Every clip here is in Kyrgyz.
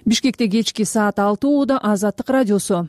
Бишкекте кечки саат 6 ууда Азаттык радиосу.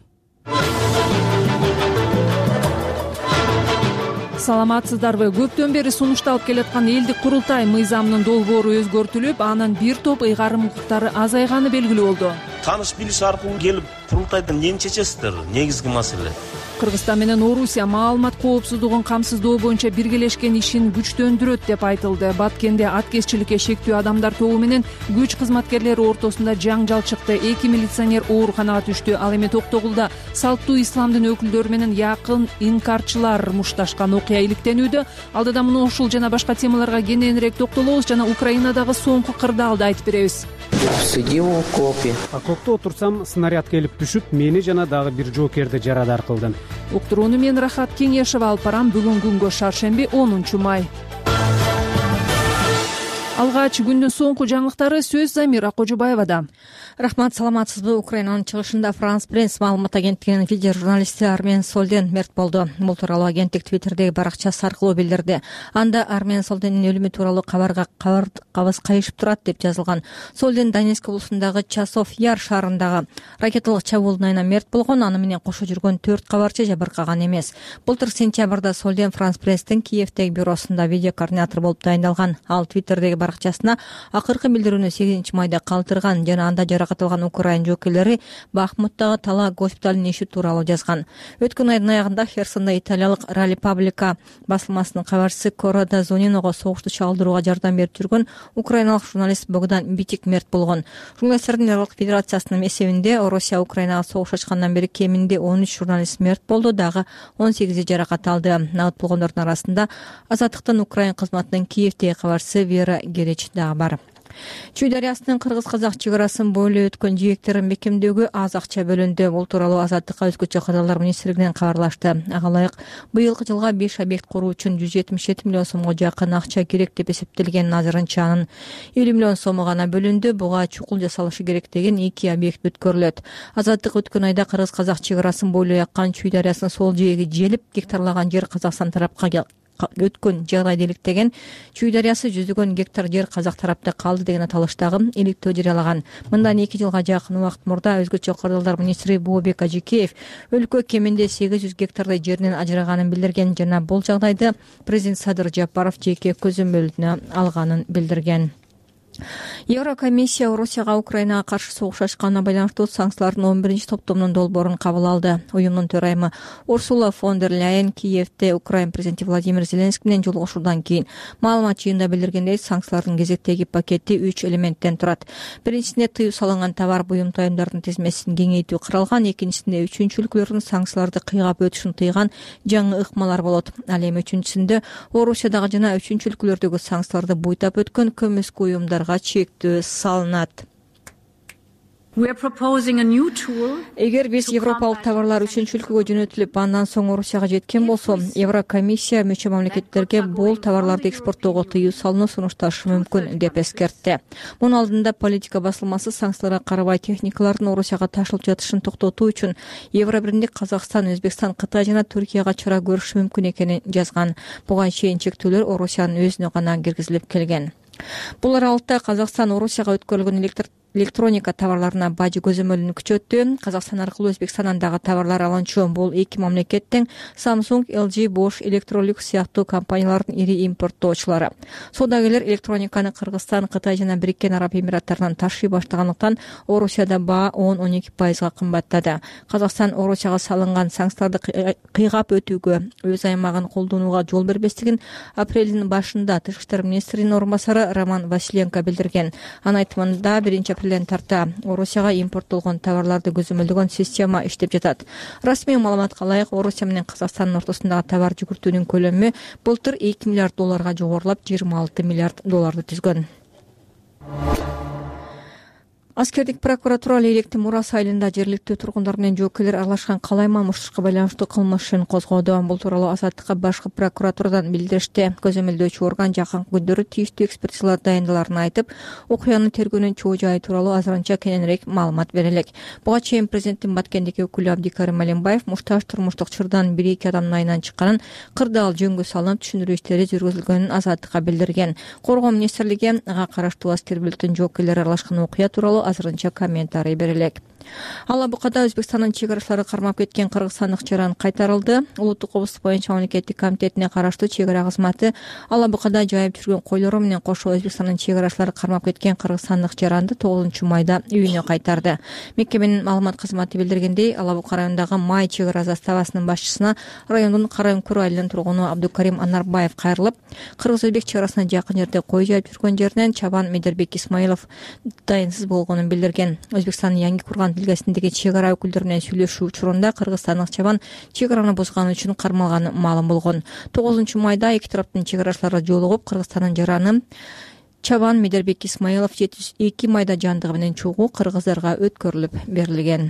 Саламатсыздарбы? Көптөн бери сунушталып келаткан элдик курултай мыйзамынын долбоору өзгөртүлүп, анын бир топ ыйгарым укуктары азайганы белгилүү болду. Таныш билиш аркылуу келип курултайдан эмне чечесиздер? Негизги маселе. Кыргызстан менен Орусия маалымат коопсуздугун камсыздоо боюнча биргелешкен ишин күчтөндүрөт деп айтылды. Баткенде аткезчиликке шектүү адамдар тобу менен күч кызматкерлери ортосунда жаңжал чыкты. 2 милиционер ооруканага түштү. Ал эми Токтогулда салттуу исламдын өкүлдөрү менен якын инкарчылар мушташкан окуя иликтенүүдө. Алдыда муну ушул жана башка темаларга кененирээк токтолобуз жана Украинадагы соңку кырдаалды айтып беребиз. Сидим в окопе. Окопто отурсам, снаряд келип түшүп, мени жана дагы бир жоокерди жарадар кылды. Уктурууну мен Рахат Кеңешева алып барам. Бүгүн күнгө шаршемби 10 май. Алгач күндүн соңку жаңылыктары сөз Замира Кожубаевада. Рахмат, саламатсызбы? Украинанын чыгышында Франс Пресс маалымат агенттигинин видео журналисти Армен Солден мерт болду. Бул тууралуу агенттик Твиттердеги баракчасы аркылуу билдирди. Анда Армен Солдендин өлүмү тууралуу кабарга кабыз кайышып турат деп жазылган. Солден Донецк облусундагы Часов Яр шаарындагы ракеталык чабуулдун айынан мерт болгон. Аны менен кошо жүргөн 4 кабарчы жабыркаган эмес. Былтыр сентябрда Солден Франс Пресстин Киевдеги бюросунда видео координатор болуп дайындалган. Ал Твиттердеги баракчасына акыркы билдирүүнү 8 майда калтырган жана анда жаракат алган Украин жоокерлери Бахмуттагы Тала госпиталынын иши тууралуу жазган. Өткөн айдын аягында Херсонда италиялык Република басылмасынын кабарчысы Коррада Зониного согушту чагылдырууга жардам берип жүргөн украиналык журналист Богдан Битик мерт болгон. Журналистердин Европа Федерациясынын эсебинде Орусия Украинага согуш ачкандан бери кеминде 13 журналист мерт болду, дагы 18 жаракат алды. Набыт болгондордун арасында Азаттыктын Украин кызматынын Киевдеги кабарчысы Вера Гереч дагы бар. Чүй дарыясынын кыргыз-казак чек арасын бойлой өткөн жээктерин бекемдөөгө аз акча бөлүндү. Бул тууралуу Азаттыкка өзгөчө кырдаалдар министрлигинен кабарлашты. Ага ылайык быйылкы жылга 5 объект куруу үчүн 177 миллион сомго жакын акча керек деп эсептелген. Азырынча анын 50 миллион сому гана бөлүндү. Буга чукул жасалышы керек деген 2 объект өткөрүлөт. Азаттык өткөн айда кыргыз-казак чек арасын бойлой аккан Чүй дарыясынын сол жээги желип, гектарлаган жер Казакстан тарапка өткөн жагдайды иликтеген. Чүй дарыясы жүздөгөн гектар жер казак тарапта калды деген аталыштагы иликтөө жарыялаган. Мындан 2 жылга жакын убакыт мурда өзгөчө кырдаалдар министри Бообек Ажикеев өлкө кеминде 800 гектардай жеринен ажыраганын билдирген жана бул жагдайды президент Садыр Жапаров жеке көзөмөлүнө алганын билдирген. Еврокомиссия Орусияга Украинага каршы согуш ачканына байланыштуу санкциялардын 11-топтомунун долбоорун кабыл алды. Уюмдун төрайымы Урсула фон дер Ляйен Киевде Украин президенти Владимир Зеленский менен жолугушуудан кийин маалымат жыйында билдиргендей, санкциялардын кезектеги пакети 3 элементтен турат. Биринчисинде тыюу салынган товар буюм-тайымдардын тизмесин кеңейтүү каралган, экинчисинде үчүнчү өлкөлөрдүн санкцияларды кыйгап өтүшүн тыйган жаңы ыкмалар болот. Ал эми үчүнчүсүндө Орусиядагы жана үчүнчү өлкөлөрдөгү санкцияларды буйтап өткөн көмүскө уюмдар чектөө салынат. Эгер биз европалык товарлар үчүнчү өлкөгө жөнөтүлүп, андан соң Орусияга жеткен болсо, Еврокомиссия мүчө мамлекеттерге бул товарларды экспорттоого тыюу салууну сунушташы мүмкүн деп эскертти. Мунун алдында политика басылмасы санкцияларга карабай техникалардын Орусияга ташылып жатышын токтотуу үчүн Евробиримдик Казакстан, Өзбекстан, Кытай жана Түркияга чара көрүшү мүмкүн экенин жазган. Буга чейин чектөөлөр Орусиянын өзүнө гана киргизилип келген. Бул аралыкта Казакстан Орусияга өткөрүлгөн электроника товарларына бажы көзөмөлүн күчөттү. Казакстан аркылуу Өзбекстандан дагы товарлар алынчу. Бул эки мамлекеттин Samsung, LG, Bosch, Electrolux сыяктуу компаниялардын ири импорттоочулары. Соодагерлер электрониканы Кыргызстан, Кытай жана Бириккен Араб Эмираттарынан ташый баштагандыктан Орусияда баа 10-12% кымбаттады. Казакстан Орусияга салынган санкцияларды кыйгап өтүүгө, өз аймагын колдонууга жол бербестигин апрелдин башында Тышкы иштер министринин орун басары Роман Василенко билдирген. Анын айтымында 1-апрелден тарта Орусияга импорттолгон товарларды көзөмөлдөгөн система иштеп жатат. Расмий маалыматка ылайык, Орусия менен Казакстандын ортосундагы товар жүгүртүүнүн көлөмү былтыр 2 миллиард долларга жогорулап 26 миллиард долларды түзгөн. Аскердик прокуратура Лейлектин Мурас айылында жергиликтүү тургундар менен жоокерлер аралашкан калайма мушташка байланыштуу кылмыш ишин козгоду. Бул тууралуу Азаттыкка башкы прокуратурадан билдиришти. Көзөмөлдөөчү орган жакынкы күндөрү тийиштүү экспертизалар дайындаларын айтып, окуянын тергөөнүн чоо жайы тууралуу азырынча кененирээк маалымат берелек. Буга чейин президенттин Баткендеги өкүлү Абдикарим Алимбаев мушташ турмуштук чырдан 1-2 адамдын айынан чыкканын, кырдаал жөнгө салынып түшүндүрүү иштери жүргүзүлгөнүн Азаттыкка билдирген. Коргоо министрлиги ага караштуу аскер бөлүктүн жоокерлери аралашкан окуя тууралуу азырынча комментарий бере элек. Ала Букада Өзбекстандын чек арачылары кармап кеткен кыргызстандык жаран кайтарылды. Улуттук кооптук боюнча мамлекеттик комитетине караштуу чек ара кызматы Ала Букада жайып жүргөн койлору менен кошо Өзбекстандын чек арачылары кармап кеткен кыргызстандык жаранды 9-майда үйүнө кайтарды. Мекеменин маалымат кызматы билдиргендей, Ала Бука районундагы Май чек ара заставасынын башчысына райондун Карайымкөр айылынын тургуну Абдукарим Анарбаев кайрылып, кыргыз-өзбек чек арасына жакын жерде кой жайып жүргөн жеринен Чабан Медербек Исмаилов дайынсыз болгонун билдирген. Өзбекстандын Yangi Kurgan билгесиндеги чек ара өкүлдөрү менен сүйлөшүү учурунда кыргызстандык Чабан чек араны бузганы үчүн кармалганы маалым болгон. 9-майда эки тараптын чек арачылары жолугуп, Кыргызстандын жараны Чабан Медербек Исмаилов 702 майда жандыгы менен чогуу кыргыздарга өткөрүлүп берилген.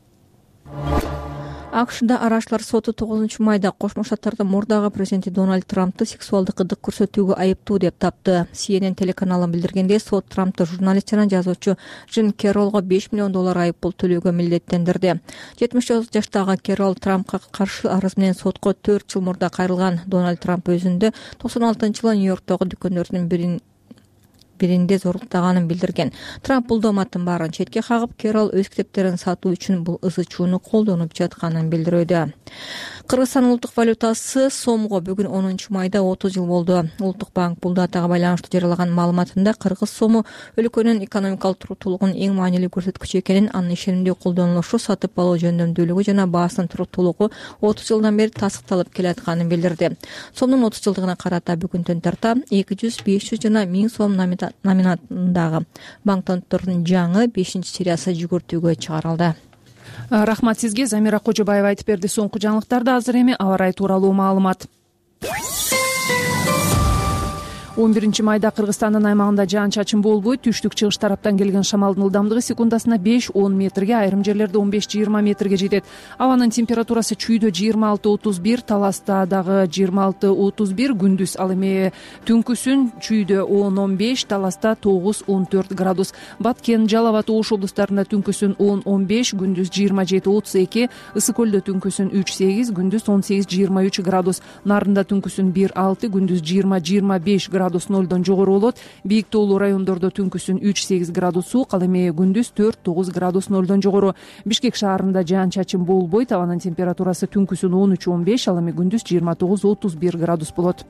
АКШда арачылар соту 9-майда Кошмо Штаттардын мурдагы президенти Дональд Трампты сексуалдык ыдык көрсөтүүгө айыптуу деп тапты. CNN телеканалы билдиргенде, сот Трампты журналист жана жазуучу Джин Керролго $5 миллион айыппул төлөөгө милдеттендирди. 70 жаштагы Керрол Трампка каршы арыз менен сотко 4 жыл мурда кайрылган. Дональд Трамп өзүндө 96-жылы Нью-Йорктогу дүкөндөрдүн биринде зорлуктаганын билдирген. Трамп бул доматтын баарын четке кагып, Керрол өз китептерин сатуу үчүн бул ызы-чууну колдонуп жатканын билдирүүдө. Кыргызстан улуттук валютасы сомго бүгүн 10-майда 30 жыл болду. Улуттук банк бул датага байланыштуу жарыялаган маалыматында кыргыз сому өлкөнүн экономикалык туруктуулугунун эң маанилүү көрсөткүчү экенин, анын ишенимдүү колдонулушу, сатып алуу жөндөмдүүлүгү жана баасынын туруктуулугу 30 жылдан бери тасыкталып келатканын билдирди. Сомдун 30 жылдыгына карата бүгүндөн тарта 200, 500 жана 1000 сом номинатындагы банкноттордун жаңы 5-сериясы жүгүртүүгө чыгарылды. Рахмат сизге. Замира Кожобаева айтып берди. Соңку жаңылыктарды азыр эми аба ырайы тууралуу маалымат. 11-майда Кыргызстандын аймагында жаан-чачын болбойт. Түштүк-чыгыш тараптан келген шамалдын ылдамдыгы секундасына 5-10 метрге, айрым жерлерде 15-20 метрге жетет. Абанын температурасы чүйдө 26-31, Таласта дагы 26-31, күндүз ал эми түнкүсүн чүйдө 10-15, Таласта 9-14 градус. Баткен, Жалал Абад, Ош облустарында түнкүсүн 10-15, күндүз 27-32, Ысык көлдө түнкүсүн 3-8, күндүз 18-23 градус. Нарында түнкүсүн 1-6, күндүз 20-25 градус. 0-дон жогору болот. Бийик тоолуу райондордо түнкүсүн 3-8 градус суук, ал эми күндүз 4-9 градус 0-дон жогору. Бишкек шаарында жаан-чачын болбойт. Абанын температурасы түнкүсүн 13-15, ал эми күндүз 29-31 градус болот.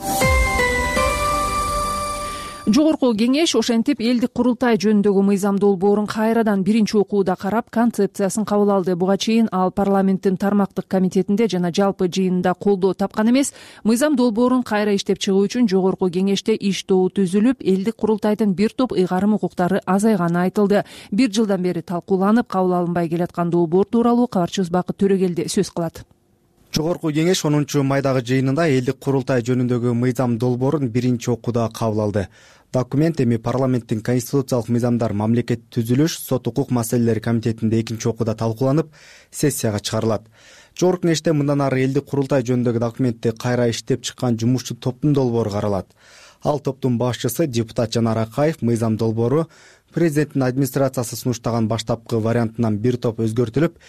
Жогорку кеңеш ошентип элдик курултай жөнүндөгү мыйзам долбоорун кайрадан биринчи окууда карап, концепциясын кабыл алды. Буга чейин ал парламенттин тармактык комитетинде жана жалпы жыйынында колдоо тапкан эмес. Мыйзам долбоорун кайра иштеп чыгуу үчүн жогорку кеңеште иш тобу түзүлүп, элдик курултайдын бир топ ыйгарым укуктары азайганы айтылды. 1 жылдан бери талкууланып, кабыл алынбай келаткан долбоор тууралуу кабарчыбыз Бакыт Төрөгелди сөз кылат. Жогорку кеңеш 10-майдагы жыйынында элдик курултай жөнүндөгү мыйзам долбоорун биринчи окууда кабыл алды. Документ эми парламенттин конституциялык мыйзамдар, мамлекет түзүлүш, сот укук маселелери комитетинде экинчи окууда талкууланып, сессияга чыгарылат. Жогорку кеңеште мындан ары элдик курултай жөнүндөгү документти кайра иштеп чыккан жумушчу топтун долбоору каралат. Ал топтун башчысы депутат Жанар Акаев мыйзам долбоору президенттин администрациясы сунуштаган баштапкы вариантынан бир топ өзгөртүлүп,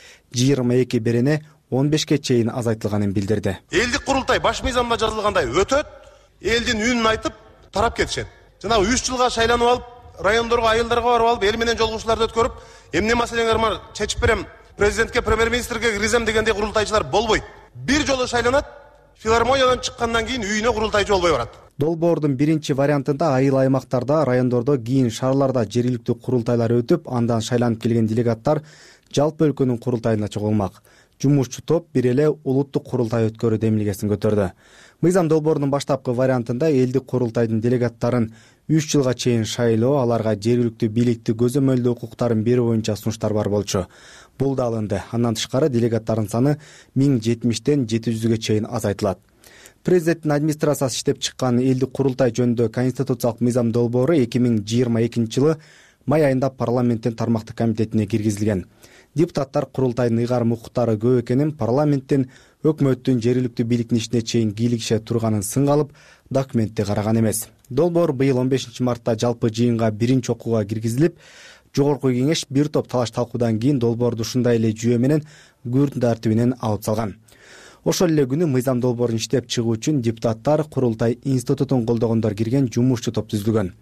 22 берене 15-ке чейин азайтылганын билдирди. Элдик курултай баш мыйзамда жазылгандай өтөт, элдин үнүн айтып, тарап кетишет. Жана 3 жылга шайланып алып, райондорго, айылдарга барып алып, эл менен жолугушууларды өткөрүп, эмне маселеңер бар, чечип берем, президентке, премьер-министрге киргизем дегендей курултайчылар болбойт. Бир жолу шайланат, филармониядан чыккандан кийин үйүнө курултайчы болбой барат. Долбоордун биринчи вариантында айыл аймактарда, райондордо, кийин шаарларда жергиликтүү курултайлар өтүп, андан шайланып келген делегаттар жалпы өлкөнүн курултайына чогулмак. Жумушчу топ бир эле улуттук курултай өткөрүү демилгесин көтөрдү. Мыйзам долбоорунун баштапкы вариантында элдик курултайдын делегаттарын 3 жылга чейин шайлоо, аларга жергиликтүү бийликти көзөмөлдөө укуктарын берүү боюнча сунуштар бар болчу. Бул да алынды. Андан тышкары делегаттардын саны 1070тен 700ге чейин азайтылат. Президенттин администрациясы иштеп чыккан элдик курултай жөнүндө конституциялык мыйзам долбоору 2022 жылы май айында парламенттин тармактык комитетине киргизилген. Депутаттар курултайдын ыйгарым укуктары көп экенин, парламенттин, өкмөттүн, жергиликтүү бийликтин ишине чейин кийлигише турганын сынга алып, документти караган эмес. Долбоор быйыл 15 мартта жалпы жыйынга биринчи окууга киргизилип, жогорку кеңеш бир топ талаш талкуудан кийин долбоорду ушундай эле жүйө менен күн тартибинен алып салган. Ошол эле күнү мыйзам долбоорун иштеп чыгуу үчүн депутаттар курултай институтун колдогондор кирген жумушчу топ түзүлгөн.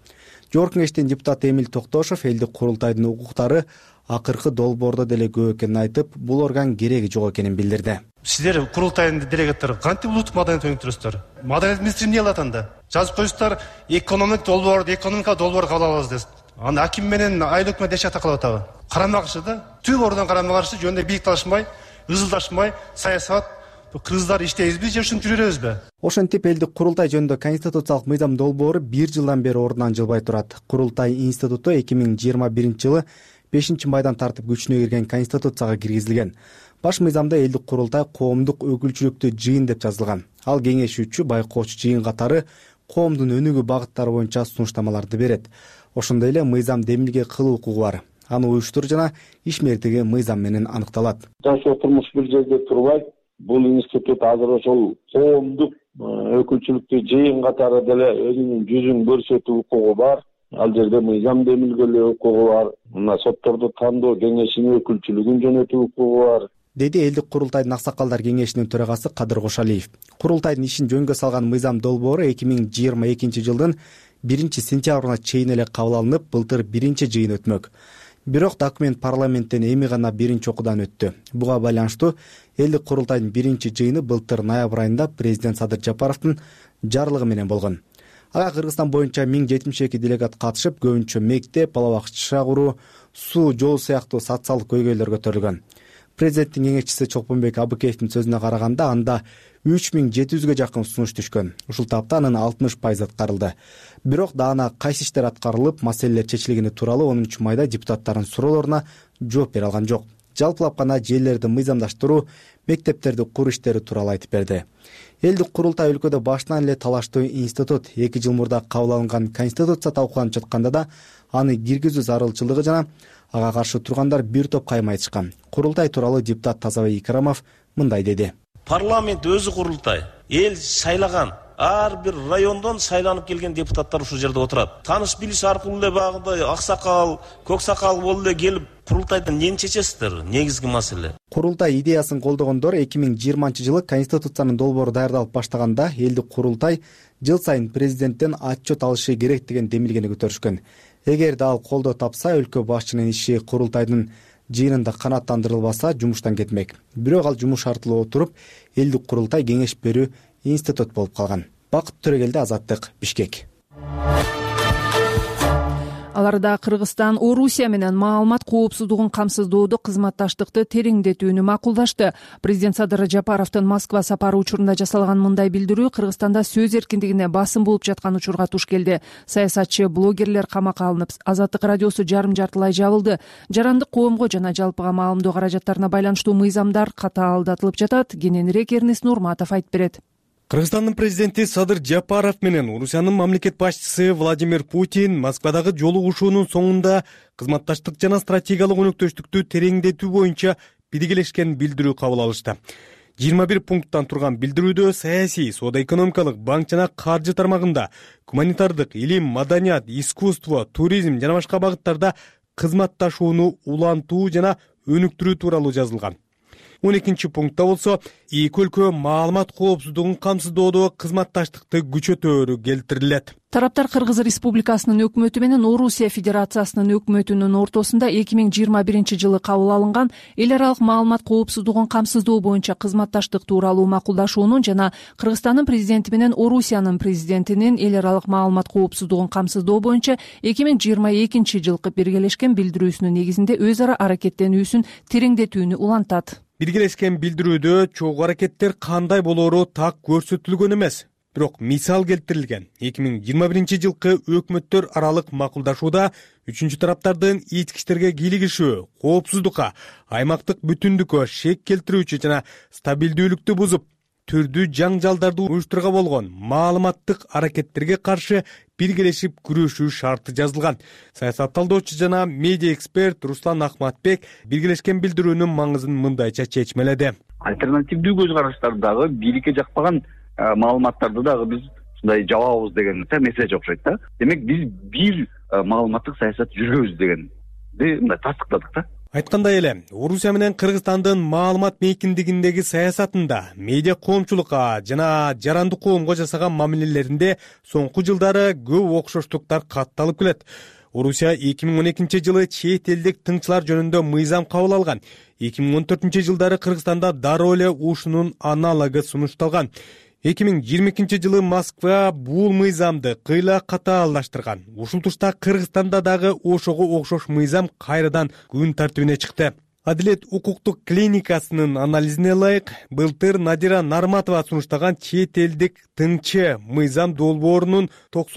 Жогорку Кеңештин депутаты Эмиль Токтошов элдик курултайдын укуктары акыркы долбоордо деле көп экенин айтып, бул орган кереги жок экенин билдирди. Сиздер курултайдын делегаттары кантип улуттук маданият өнүктүрөсүздөр? Маданият министри эмне кылат анда? Жазып коюшсуздар, экономикалык долбоор кабыл алабыз дейсиз. Аны аким менен айыл өкмөт эч ата кылып атабы? Карама каршы да. Түп ордон карама каршы жөнүндө бийлик талашмай, ызылдашмай, саясат кыргыздар иштейбизби же ушинтип жүрөбүзбү? Ошентип элдик курултай жөнүндө конституциялык мыйзам долбоору 1 жылдан бери ордунан жылбай турат. Курултай институту 2021 жылы 5-майдан тартып күчүнө кирген конституцияга киргизилген. Баш мыйзамда элдик курултай коомдук өкүлчүлүктүү жыйын деп жазылган. Ал кеңешүүчү, байкоочу жыйын катары коомдун өнүгүү багыттары боюнча сунуштамаларды берет. Ошондой эле мыйзам демилге кылуу укугу бар. Аны уюштуруу жана ишмердиги мыйзам менен аныкталат. Жашоо турмуш бир жерде турбайт. Бул институт азыр ошол коомдук өкүлчүлүктүү жыйын катары деле өзүнүн жүзүн көрсөтүү укугу бар. Ал жерде мыйзам демилгелөө укугу бар. Мына сотторду тандоо кеңешинин өкүлчүлүгүн жөнөтүү укугу бар, деди элдик курултайдын аксакалдар кеңешинин төрагасы Кадыр Кошалиев. Курултайдын ишин жөнгө салган мыйзам долбоору 2022 жылдын 1-сентябрына чейин эле кабыл алынып, былтыр 1-жыйын өтмөк. Бирок документ парламенттен эми гана 1-окуудан өттү. Буга байланыштуу элдик курултайдын 1-жыйыны былтыр ноябрь айында президент Садыр Жапаровдун жарлыгы менен болгон. Ага Кыргызстан боюнча 1072 делегат катышып, көбүнчө мектеп, бала бакча куруу, суу, жол сыяктуу социалдык көйгөйлөр көтөрүлгөн. Президенттин кеңешчиси Чолпонбек Абыкеевдин сөзүнө караганда, анда 3700-гө жакын сунуш түшкөн. Ушул тапта анын 60% аткарылды. Бирок даана кайсы иштер аткарылып, маселелер чечилгени тууралуу 10-майда депутаттардын суроолоруна жооп бере алган жок. Жалпылап гана жерлерди мыйзамдаштыруу, мектептерди куруу иштери тууралуу айтып берди. Элдик курултай өлкөдө башынан эле талаштуу институт. 2 жыл мурда кабыл алынган конституция талкууланып жатканда да аны киргизүү зарылчылыгы жана ага каршы тургандар бир топ кайма айтышкан. Курултай тууралуу депутат Тазабек Икрамов мындай деди. Парламент өзү курултай. Эл шайлаган. Ар бир райондон шайланып келген депутаттар ушул жерде отурат. Таныш билиш аркылуу эле багындай аксакал, көк сакал болуп эле келип курултайдан эмнени чечесиздер? Негизги маселе. Курултай идеясын колдогондор 2020 жылы конституциянын долбоору даярдалып баштаганда элдик курултай жыл сайын президенттен отчет алышы керек деген демилгени көтөрүшкөн. Эгерде ал колдоо тапса, өлкө башчынын иши курултайдын жыйынында канааттандырылбаса жумуштан кетмек. Бирок ал жумуш аркылуу отуруп, элдик курултай кеңеш берүү институт болуп калган. Бакыт Төрөгелди, Азаттык, Бишкек. Аларда Кыргызстан Орусия менен маалымат коопсуздугун камсыздоодо кызматташтыкты тереңдетүүнү макулдашты. Президент Садыр Жапаровдун Москва сапары учурунда жасалган мындай билдирүү Кыргызстанда сөз эркиндигине басым болуп жаткан учурга туш келди. Саясатчы, блогерлер камакка алынып, Азаттык радиосу жарым-жартылай жабылды. Жарандык коомго жана жалпыга маалымдоо каражаттарына байланыштуу мыйзамдар катаалдатылып жатат. Кененирээк Эрнест Нурматов айтып берет. Кыргызстандын президенти Садыр Жапаров менен Орусиянын мамлекет башчысы Владимир Путин Москвадагы жолугушуунун соңунда кызматташтык жана стратегиялык өнөктөштүктү тереңдетүү боюнча биргелешкен билдирүү кабыл алышты. 21 пункттан турган билдирүүдө саясий, соода-экономикалык, банк жана каржы тармагында, гуманитардык, илим, маданият, искусство, туризм жана башка багыттарда кызматташууну улантуу жана өнүктүрүү тууралуу жазылган. 12 пунктта болсо, эки өлкө маалымат коопсуздугун камсыздоодо кызматташтыкты күчөтөөрү келтирилет. Тараптар Кыргыз Республикасынын өкмөтү менен Орусия Федерациясынын өкмөтүнүн ортосунда 2021 жылы кабыл алынган эл аралык маалымат коопсуздугун камсыздоо боюнча кызматташтык тууралуу макулдашуунун жана Кыргызстандын президенти менен Орусиянын президентинин эл аралык маалымат коопсуздугун камсыздоо боюнча 2022 жылкы биргелешкен билдирүүсүнүн негизинде өз ара аракеттенүүсүн тереңдетүүнү улантат. Биргелешкен билдирүүдө чогуу аракеттер кандай болоору так көрсөтүлгөн эмес. Бирок мисал келтирилген. 2021 жылкы өкмөттөр аралык макулдашууда үчүнчү тараптардын ички иштерге кийлигишүү, коопсуздукка, аймактык бүтүндүккө шек келтирүүчү жана стабилдүүлүктү бузуп, түрдүү жаңжалдарды уюштурууга болгон маалыматтык аракеттерге каршы биргелешип күрөшүү шарты жазылган. Саясат талдоочу жана медиа эксперт Руслан Ахматбек биргелешкен билдирүүнүн маңызын мындайча чечмеледи. Альтернативдүү көз караштарды дагы бийликке жакпаган маалыматтарды дагы биз ушундай жабабыз деген месседж окшойт да. Демек биз бир маалыматтык саясат жүргүбүз дегенди мындай тастыктадык да. Айткандай эле, Орусия менен Кыргызстандын маалымат мейкиндигиндеги саясатында, медиа коомчулукка жана жарандык коомго жасаган мамилелеринде соңку жылдары көп окшоштуктар катталып келет. Орусия 2012-жылы чет элдик тыңчылар жөнүндө мыйзам кабыл алган. 2014-жылдары Кыргызстанда дароо эле ушунун аналогу сунушталган. 2022-жылы Москва бул мыйзамды кыйла катаалдаштырган. Ушул тушта Кыргызстанда дагы ошого окшош мыйзам кайрадан күн тартибине чыкты. Адилет укуктук клиникасынын анализине ылайык, былтыр Надира Нарматова сунуштаган чет элдик тыңчы мыйзам долбоорунун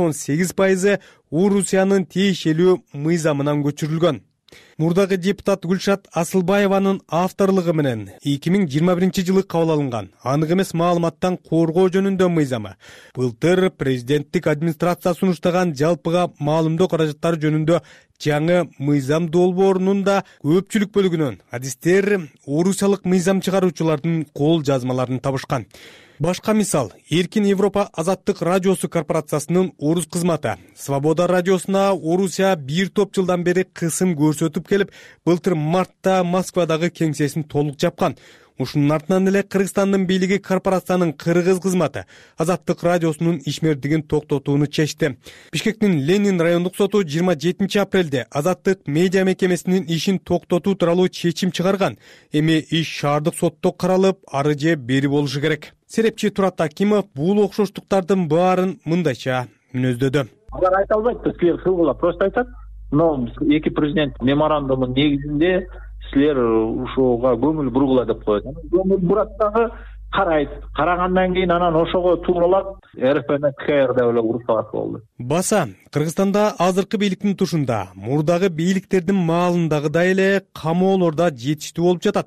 98% Орусиянын тиешелүү мыйзамынан көчүрүлгөн. Мурдагы депутат Гүлшат Асылбаеванын авторлугу менен 2021-жылы кабыл алынган анык эмес маалыматтан коргоо жөнүндө мыйзамы былтыр президенттик администрация сунуштаган жалпыга маалымдоо каражаттары жөнүндө жаңы мыйзам долбоорунун да көпчүлүк бөлүгүнөн адистер орусиялык мыйзам чыгаруучулардын кол жазмаларын табышкан. Башка мисал, Эркин Европа Азаттык радиосу корпорациясынын орус кызматы Свобода радиосуна Орусия бир топ жылдан бери кысым көрсөтүп келип, былтыр мартта Москвадагы кеңсесин толук жапкан. Ушунун артынан эле Кыргызстандын бийлиги корпорациянын кыргыз кызматы Азаттык радиосунун ишмердигин токтотууну чечти. Бишкектин Ленин райондук соту 27-апрелде Азаттык медиа мекемесинин ишин токтотуу тууралуу чечим чыгарган. Эми иш шаардык сотто каралып, ары же бери болушу керек. Серепчи Турат Акимов бул окшоштуктардын баарын мындайча мүнөздөдү. Алар айта албайт, силер кылгыла, просто айтат. Но эки президент меморандумунун негизинде силер ушуга көңүл бургула деп коет. Көңүл бурат дагы карайт. Карагандан кийин анан ошого тууралап РФН КРда эле урушат болду. Баса, Кыргызстанда азыркы бийликтин тушунда мурдагы бийликтердин маалындагыдай эле камоолордо жетиштүү болуп жатат.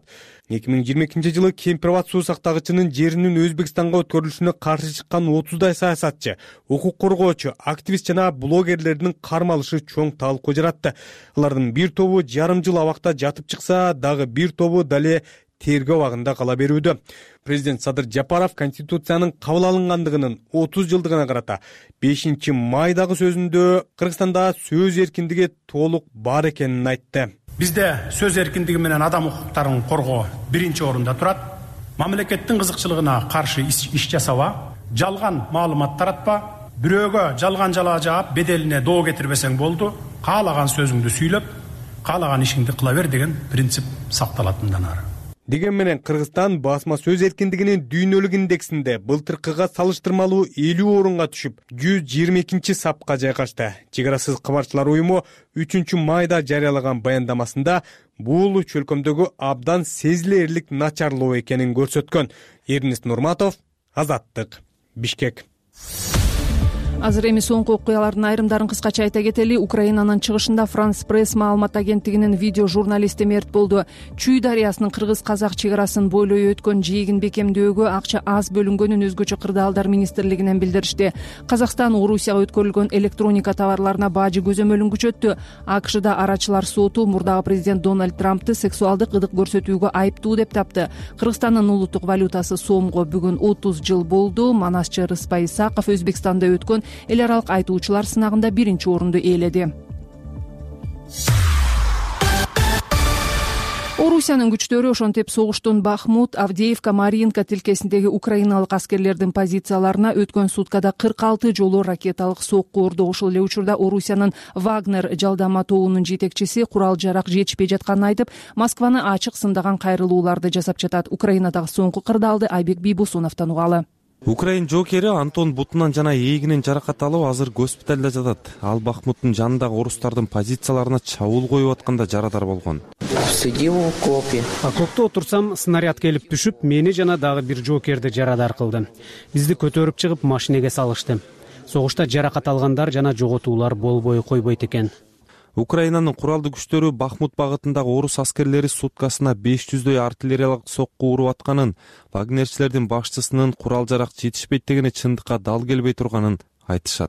2022-жылы Кемпирбат суу сактагычынын жеринин Өзбекстанга өткөрүлүшүнө каршы чыккан 30дай саясатчы, укук коргоочу, активист жана блогерлердин кармалышы чоң талкуу жаратты. Алардын бир тобу жарым жыл абакта жатып чыкса, дагы бир тобу дале тергөө абагында кала берүүдө. Президент Садыр Жапаров Конституциянын кабыл алынгандыгынын 30 жылдыгына карата 5-майдагы сөзүндө Кыргызстанда сөз эркиндиги толук бар экенин айтты. Бизде сөз эркиндиги менен адам укуктарын коргоо биринчи орунда турат. Мамлекеттин кызыкчылыгына каршы иш жасаба, жалган маалымат таратпа, бирөөгө жалган жалаа жаап беделине доо кетирбесең болду, каалаган сөзүңдү сүйлөп, каалаган ишиңди кыла бер деген принцип сакталат мындан ары. Деген менен Кыргызстан басма сөз эркиндигинин дүйнөлүк индексинде былтыркыга салыштырмалуу 50 орунга түшүп, 122 сапка жайгашты. Чегарасыз кабарчылар уюму 3-майда жарыялаган баяндамасында бул чөлкөмдөгү абдан сезилерлик начарлоо экенин көрсөткөн. Эрнест Нурматов, Азаттык, Бишкек. Азыр эми соңку окуялардын айрымдарын кыскача айта кетели. Украинанын чыгышында Франс Пресс маалымат агенттигинин видео журналисти мерт болду. Чүй дарыясынын кыргыз-казак чек арасын бойлой өткөн жээгин бекемдөөгө акча аз бөлүнгөнүн өзгөчө кырдаалдар министрлигинен билдиришти. Казакстан Орусияга өткөрүлгөн электроника товарларына бажы көзөмөлүн күчөттү. АКШда арачылар соту мурдагы президент Дональд Трампты сексуалдык ыдык көрсөтүүгө айыптуу деп тапты. Кыргызстандын улуттук валютасы сомго бүгүн 30 жыл болду. Манасчы Рыспай Исаков Өзбекстанда өткөн эл аралык айтуучулар сынагында биринчи орунду ээледи. Орусиянын күчтөрү ошентип согуштун Бахмут, Авдеевка, Маринка тилкесиндеги украиналык аскерлердин позицияларына өткөн суткада 46 жолу ракеталык сокку урду. Ошол эле учурда Орусиянын Вагнер жалдама тобунун жетекчиси курал жарак жетишпей жатканын айтып, Москваны ачык сындаган кайрылууларды жасап жатат. Украинадагы соңку кырдаалды Айбек Бийбосуновдон угалы. Украин жокери Антон бутунан жана ээгинен жаракат алып азыр госпиталда жатат. Ал Бахмуттун жанындагы орустардын позицияларына чабуул коюп атканда жарадар болгон. Сидел в окопе. Окопто отурсам снаряд келип түшүп, мени жана дагы бир жокерди жарадар кылды. Бизди көтөрүп чыгып машинеге салышты. Согушта жаракат алгандар жана жоготуулар болбой койбойт экен. Украинанын куралдуу күчтөрү Бахмут багытындагы орус аскерлери суткасына 500дөй артиллериялык сокку уруп атканын, вагнерчилердин башчысынын курал жарак жетишпейт дегени чындыкка дал келбей турганын айтышат.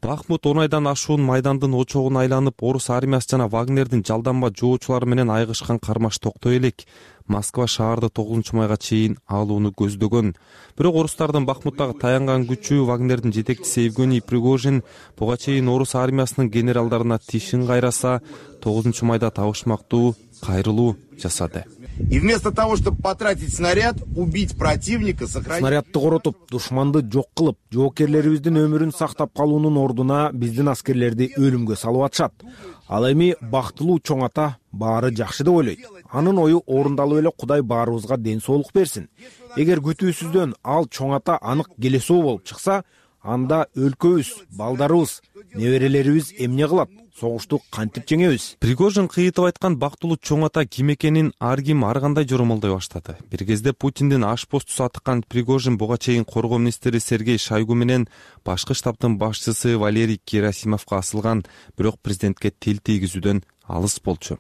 Бахмут 10 айдан ашуун майдандын очогуна айланып, орус армиясы жана Вагнердин жалданба жоочулары менен айгышкан кармаш токтой элек. Москва шаарды 9-майга чейин алууну көздөгөн. Бирок орустардын Бахмуттагы таянган күчү Вагнердин жетекчиси Евгений Пригожин буга чейин орус армиясынын генералдарына тишин кайраса, 9-майда табышмактуу кайрылуу жасады. И вместо того, чтобы потратить снаряд, убить противника, сохранить... Снарядты коротуп, душманды жок кылып, жоокерлерибиздин өмүрүн сактап калуунун ордуна биздин аскерлерди өлүмгө салып атышат. Ал эми бактылуу чоң ата баары жакшы деп ойлойт. Анын ою орундалып эле Кудай баарыбызга ден соолук берсин. Эгер күтүүсүздөн ал чоң ата анык келесоо болуп чыкса, анда өлкөбүз, балдарыбыз, неберелерибиз эмне кылат? Согушту кантип жеңебиз? Пригожин кыйытып айткан бактылуу чоң ата ким экенин ар ким ар кандай жоромолдой баштады. Бир кезде Путиндин аш постусу атыккан Пригожин буга чейин коргоо министри Сергей Шойгу менен башкы штабтын башчысы Валерий Герасимовго асылган, бирок президентке тил тийгизүүдөн алыс болчу.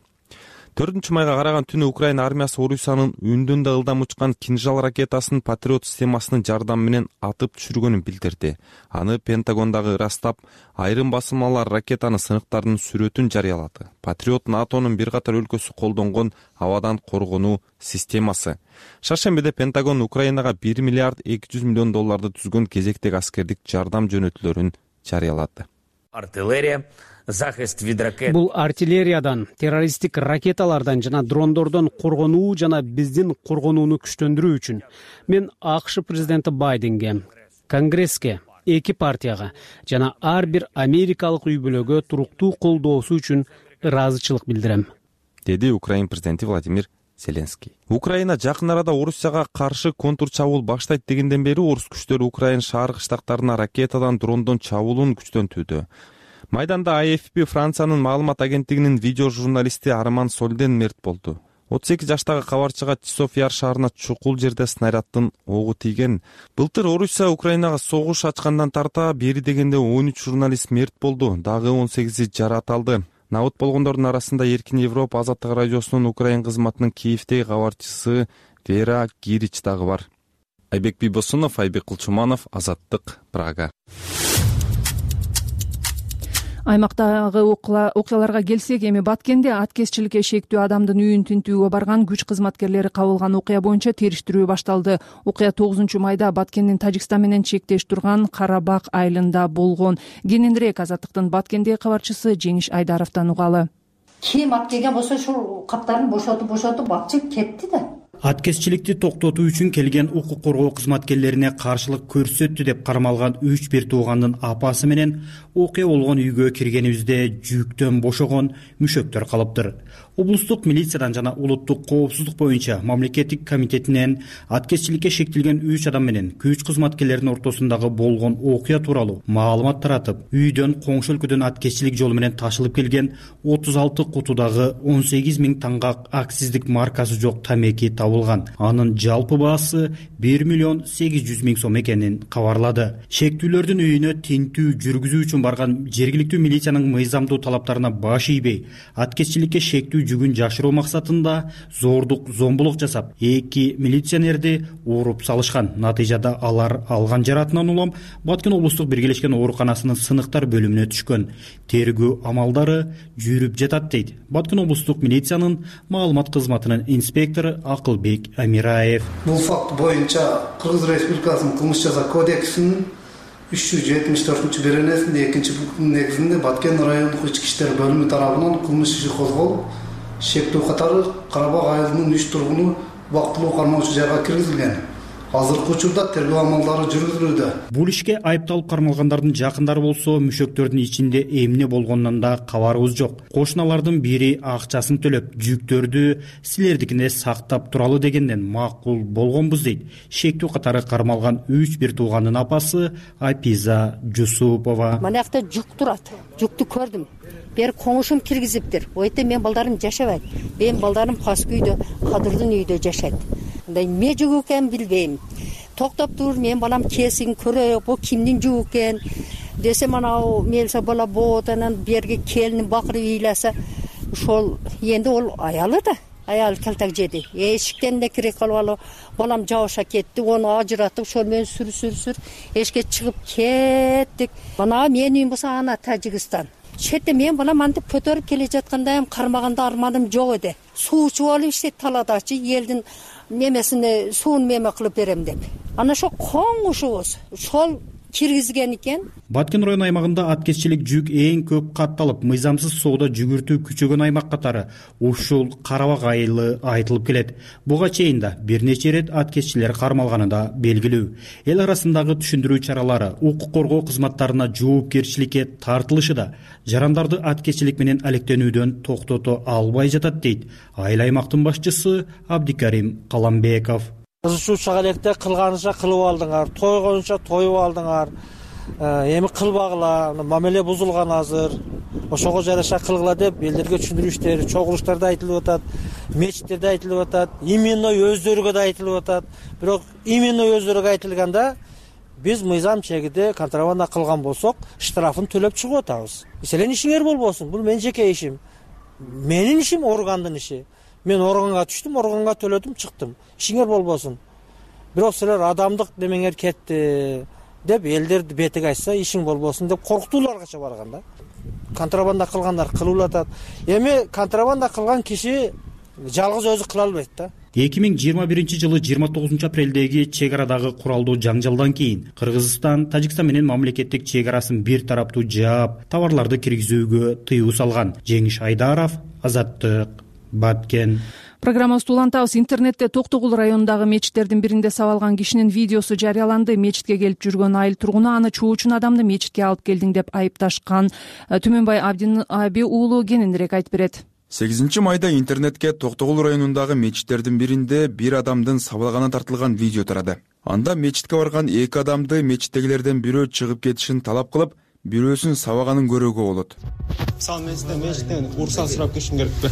4-майга караган түнү Украина армиясы Орусиянын үндөн да ылдам учкан кинжал ракетасын Патриот системасынын жардамы менен атып түшүргөнүн билдирди. Аны Пентагондагы ырастап, айрым басылмалар ракетанын сыныктарынын сүрөтүн жарыялады. Патриот НАТОнун бир катар өлкөсү колдонгон абадан коргонуу системасы. Шаршембиде Пентагон Украинага 1 миллиард 200 миллион долларды түзгөн кезектеги аскердик жардам жөнөтүүлөрүн жарыялады. Артиллерия, захист вид ракет. Бул артиллериядан, террористтик ракеталардан жана дрондордон коргонуу жана биздин коргонууну күчтөндүрүү үчүн мен АКШ президенти Байденге, Конгресске, эки партияга жана ар бир америкалык үй бүлөгө туруктуу колдоосу үчүн ыраазычылык билдирем, деди Украин президенти Владимир Зеленский. Украина жакын арада Орусияга каршы контур чабуул баштайт дегенден бери орус күчтөрү Украин шаар кыштактарына ракетадан, дрондон чабуулун күчтөнтүүдө. Майданда AFP Франциянын маалымат агенттигинин видео журналисти Арман Сольден мерт болду. 38 жаштагы кабарчыга Часов Яр шаарына чукул жерде снаряддын огу тийген. Былтыр Орусия Украинага согуш ачкандан тарта бери дегенде 13 журналист мерт болду, дагы 18 жаракат алды. Набыт болгондордун арасында Эркин Европа Азаттык радиосунун Украин кызматынын Киевдеги кабарчысы Вера Гирич дагы бар. Айбек Бибосунов, Айбек Кылчуманов, Азаттык, Прага. Аймактагы окуяларга келсек, эми Баткенде аткезчиликке шектүү адамдын үйүн тинтүүгө барган күч кызматкерлери кабылган окуя боюнча териштирүү башталды. Окуя 9-майда Баткендин Тажикстан менен чектеш турган Карабак айылында болгон. Кененирээк Азаттыктын Баткендеги кабарчысы Жеңиш Айдаровдон угалы. Ким ат келген болсо ушул каптарын бошотуп бакчып кетти да. Аткезчиликти токтотуу үчүн келген укук коргоо кызматкерлерине каршылык көрсөттү деп кармалган 3 бир туугандын апасы менен окуя болгон үйгө киргенибизде жүктөн бошогон мүшөктөр калыптыр. Облустук милициядан жана улуттук коопсуздук боюнча мамлекеттик комитетинен аткезчиликке шектелген 3 адам менен күч кызматкерлеринин ортосундагы болгон окуя тууралуу маалымат таратып, үйдөн коңшу өлкөдөн аткезчилик жолу менен ташылып келген 36 кутудагы 18 000 таңга акциздик маркасы жок тамеки табылган. Анын жалпы баасы 1 миллион 800 000 сом экенин кабарлады. Шектүүлөрдүн үйүнө тинтүү жүргүзүү үчүн барган жергиликтүү милициянын мыйзамдуу талаптарына баш ийбей, аткезчиликке шектүү жүгүн жашыруу максатында зордук, зомбулук жасап, 2 милиционерди ууруп салышкан. Натыйжада алар алган жаратынан улам Баткен облустук биргелешкен ооруканасынын сыныктар бөлүмүнө түшкөн. Тергөө амалдары жүрүп жатат дейт Баткен облустук милициянын маалымат кызматынын инспектору Акылбек Амираев. Бул факт боюнча Кыргыз Республикасынын кылмыш жаза кодексинин 374-беренесинде 2-пунктунун негизинде Баткен райондук ички иштер бөлүмү тарабынан кылмыш иши козголуп, шектүү катары Карабак айылынын 3 тургуну убактылуу кармоочу жайга киргизилген. Азыркы учурда тергөө амалдары жүргүзүлүүдө. Бул ишке айыпталып кармалгандардын жакындары болсо, мүшөктөрдүн ичинде эмне болгонунан да кабарыбыз жок. Кошуналардын бири акчасын төлөп, жүктөрдү силердикине сактап туралы дегенден макул болгонбуз дейт шектүү катары кармалган 3 бир туугандын апасы Айпиза Жусупова. Манакта жүк турат. Жүктү көрдүм. Бер коңушум киргизиптир. Ойте мен балдарым жашабайт. Мен балдарым паскы үйдө, кадырдын үйдө жашайт. Эмне жүк экенин билбейм. Токтоп тур, мен балам кесин көрөйүк, бул кимдин жүк экен десем, анау мелсе бала боот анан берге келинин бакырып ыйласа, ошол энди ол аялы да. аял калтак жеди. Эшиктен да кире калып балам жабыша кетти. Onu ажыратып, ошол менен сүр эшикке чыгып кеттик. Мына менин үйүм болсо ана Тажикстан. Четте мен балам антип көтөрүп келе жатканда эми кармаганда арманым жок эди. Суу ичип алып иштейт таладачы элдин немесине суун меме кылып берем деп. Ана ошо коңушубуз ошол киргизген экен. Баткен району аймагында аткезчилик жүк эң көп катталып, мыйзамсыз соода жүгүртүү күчөгөн аймак катары ушул Карабак айылы айтылып келет. Буга чейин да бир нече ирет аткезчилер кармалганы да белгилүү. Эл арасындагы түшүндүрүү чаралары, укук коргоо кызматтарына жоопкерчиликке тартылышы да жарандарды аткезчилик менен алектенүүдөн токтото албай жатат дейт айыл аймактын башчысы Абдикарим Каламбеков. Кызышуучу электе кылганыча кылып алдыңар, тойгонча тоюп алдыңар. Эми кылбагыла, мамиле бузулган азыр. Ошого жараша кылгыла деп элдерге түшүндүрүү иштери чогулуштарда айтылып атат, мечиттерде айтылып атат, именно өздөрүгө да айтылып атат. Бирок именно өздөрүгө айтылганда биз мыйзам чегиде контрабанда кылган болсок, штрафын төлөп чыгып атабыз. Силердин ишиңер болбосун, бул менин жеке ишим. Менин ишим органдын иши. Мен органга түштүм, органга төлөдүм, чыктым. Ишиңер болбосун. Бирок силер адамдык демеңер кетти деп элдерди бетиге айтса, ишиң болбосун деп коркутууларгача барган да. Контрабанда кылгандар кылып атат. Эми контрабанда кылган киши жалгыз өзү кыла албайт да. 2021-жылы 29 апрелдеги чек арадагы куралдуу жаңжалдан кийин Кыргызстан Тажикстан менен мамлекеттик чек арасын бир тараптуу жаап, товарларды киргизүүгө тыюу салган. Жеңиш Айдаров, Азаттык, Баткен. Программабызды улантабыз. Интернетте Токтогул районундагы мечиттердин биринде сабалган кишинин видеосу жарыяланды. Мечитке келип жүргөн айыл тургуну аны чоочун адамды мечитке алып келдиң деп айыпташкан. Түмөнбай Абдин Аби уулу кененирээк айтып берет. 8 майда интернетке Токтогул районундагы мечиттердин биринде бир адамдын сабалганы тартылган видео тарады. Анда мечитке барган эки адамды мечиттегилерден бирөө чыгып кетишин талап кылып, бирөөсүн сабаганын көрүүгө болот. Мечиттен уруксат сурап кетишим керекпи?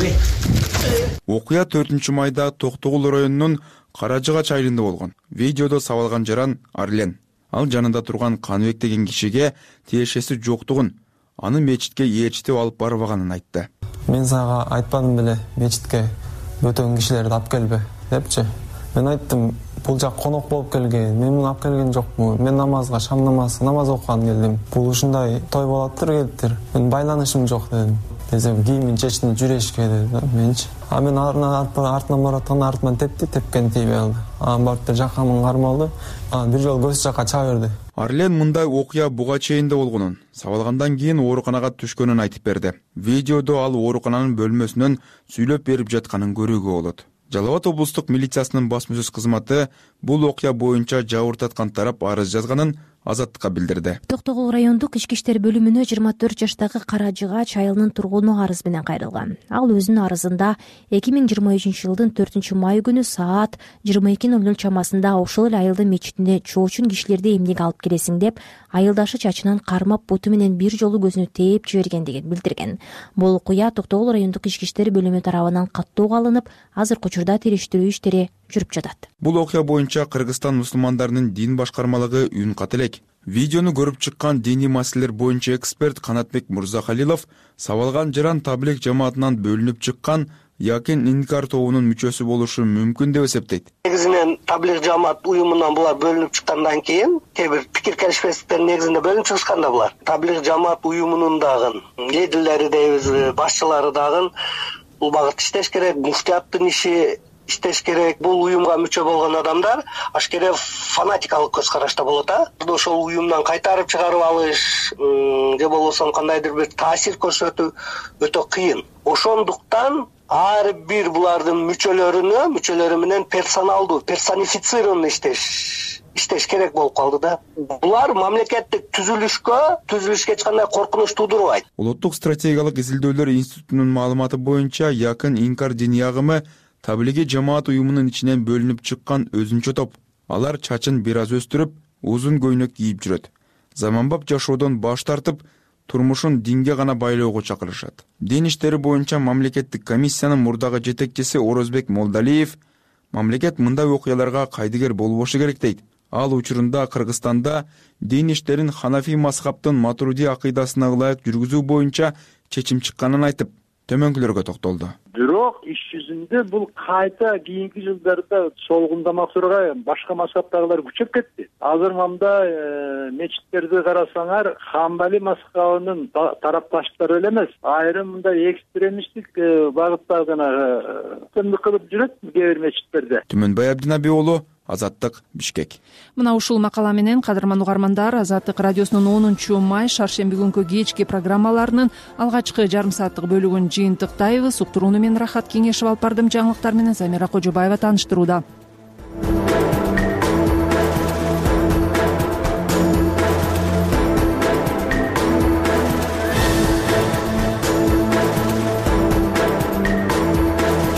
Окуя 4 майда Токтогул районунун Каражыгач айылында болгон. Видеодо сабалган жаран Арлен. Ал жанында турган Каныбек деген кишиге тиешеси жоктугун, аны мечитке ээрчитип алып барбаганын айтты. Мен сага айтпадым беле, мечитке бөтөн кишилерди алып келбе депчи. Мен айттым, бул жак конок болуп келген, мен муну алып келген жокмун. Мен намазга, шам намаз окуган келдим. Бул ушундай той болоптур келиптир. Мен байланышым жок дедим. Десем, кийимин чечти, жүрөшкө деди менчи. А мен артынан бараткан артынан тепкен тийбей алды. Барып жакамын кармалды. Бир жол көз жака чыга берди. Арлен мындай окуя буга чейин да болгонун, сабалгандан кийин ооруканага түшкөнүн айтып берди. Видеодо ал оорукананын бөлмөсүнөн сүйлөп берип жатканын көрүүгө болот. Жалал Абад облустук милициясынын басма-сөз кызматы бул окуя боюнча жабыр таткан тарап арыз жазганын Азаттыкка билдирди. Токтогул райондук ички иштер бөлүмүнө 24 жаштагы Каражыгач айылынын тургуну арыз менен кайрылган. Ал өзүнүн арызында 2023-жылдын 4 май күнү саат 22:00 чамасында ошол эле айылдын мечитине чоочун кишилерди эмнеге алып келесиң деп айылдашы чачынан кармап буту менен бир жолу көзүнө тээп жибергендигин билдирген. Бул окуя Токтогул райондук ички иштер бөлүмү тарабынан каттоого алынып, азыркы учурда териштирүү иштери жүрүп жатат. Бул окуя боюнча Кыргызстан мусулмандарынын дин башкармалыгы үн кат элек. Видеону көрүп чыккан диний маселелер боюнча эксперт Канатбек Мурзахалилов сабалган жаран таблик жамаатынан бөлүнүп чыккан Якин Инкар тобунун мүчөсү болушу мүмкүн деп эсептейт. Негизинен таблик жамаат уюмунан булар бөлүнүп чыккандан кийин кээ бир пикир келишпестиктердин негизинде бөлүнүп чыгышканда булар. Таблик жамаат уюмунун дагы лидерлери дейбиз, башчылары дагы бул багытта иштеш керек, муфтияттын иши иштеш керек. Бул уюмга мүчө болгон адамдар ашкере фанатикалык көз карашта болот. Ошол уюмдан кайтарып чыгарып алыш же болбосо кандайдыр бир таасир көрсөтүү өтө кыйын. Ошондуктан ар бир булардын мүчөлөрү менен персоналдуу, персонифицированный иштеш керек болуп калды да. Булар мамлекеттик түзүлүшкө эч кандай коркунуч туудурбайт. Улуттук стратегиялык изилдөөлөр институтунун маалыматы боюнча Якын Инкар диний агымы таблиги жамаат уюмунун ичинен бөлүнүп чыккан өзүнчө топ. Алар чачын бир аз өстүрүп, узун көйнөк кийип жүрөт. Заманбап жашоодон баш тартып, турмушун динге гана байлоого чакырышат. Дин иштери боюнча мамлекеттик комиссиянын мурдагы жетекчиси Орозбек Молдалиев мамлекет мындай окуяларга кайдыгер болбошу керек дейт. Ал учурунда Кыргызстанда дин иштерин Ханафи мазхабтын Матуриди акыйдасына ылайык жүргүзүү боюнча чечим чыкканын айтып, төмөнкүлөргө токтолду. Бирок иш жүзүндө бул кайта кийинки жылдарда солгундамак сурга башка мазхабтагылар күчөп кетти. Азыр мында мечиттерди карасаңар, Хамбали мазхабынын тарапташтары эле эмес, айрым мындай экстремисттик багытта гана көмүк кылып жүрөт кээ бир мечиттерде. Түмөнбай Абдинаби уулу, Азаттык, Бишкек. Мына ушул макала менен кадырман угармандар, Азаттык радиосунун 10 май шаршемби күнкү кечки программаларынын алгачкы жарым сааттык бөлүгүн жыйынтыктайбыз. Уктурууну мен Рахат Кеңешев алып бардым. Жаңылыктар менен Замира Кожобаева тааныштырууда.